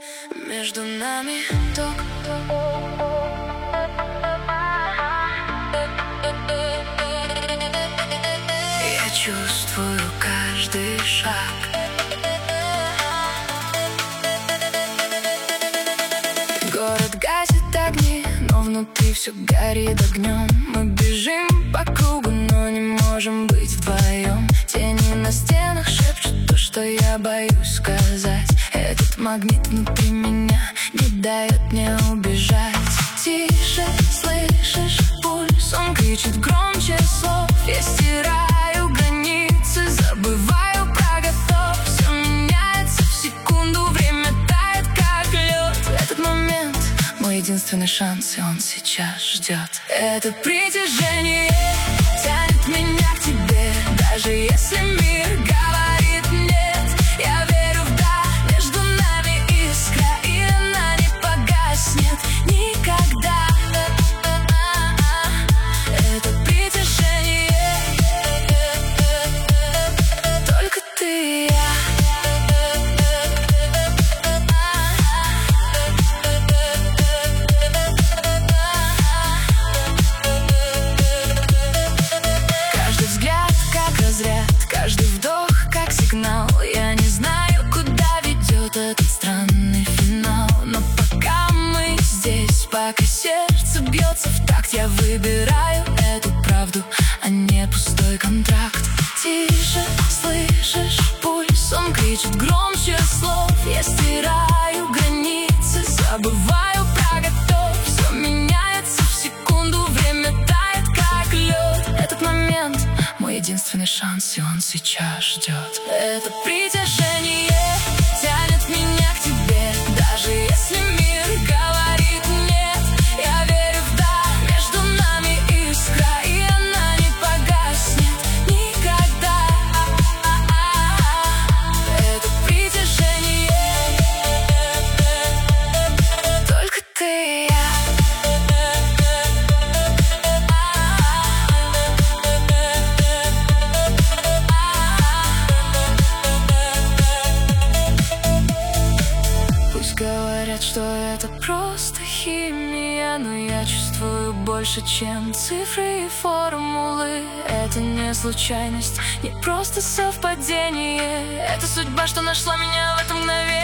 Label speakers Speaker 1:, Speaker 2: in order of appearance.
Speaker 1: Между нами ток. Я чувствую каждый шаг. Город гасит огни, но внутри все горит огнем. Мы бежим по кругу, но не можем быть вдвоем. Тени на стенах шепчут то, что я боюсь сказать. Этот магнит внутри меня не дает мне убежать. Тише, слышишь пульс, он кричит громче слов. Я стираю границы, забываю про готов. Все меняется в секунду, время тает как лед. Этот момент мой единственный шанс, и он сейчас ждет. Это притяжение тянет меня к тебе, даже если мир говорит нет. Я верю в да, между нами искра, и она не погаснет никогда. Это притяжение, только ты и я. Каждый взгляд как разряд, каждый вдох как сигнал. Я не знаю, куда ведет этот странный финал, но пока мы здесь, пока сердце бьется в такт, я выбираю эту правду, а не пустой контракт. Тише, слышишь пульс, он кричит громче слов. Я стираю границы, забываю про готов. Все меняется в секунду, время тает как лед. Этот момент мой единственный шанс, и он сейчас ждет. Это притяжение тянет меня к тебе, даже если мир говорит нет. Я верю в да, между нами искра, и она не погаснет никогда. Это притяжение, только ты и я. Пусть говорят, что это просто химия, но я чувствую больше, чем цифры и формулы. Это не случайность, не просто совпадение. Это судьба, что нашла меня в это мгновение.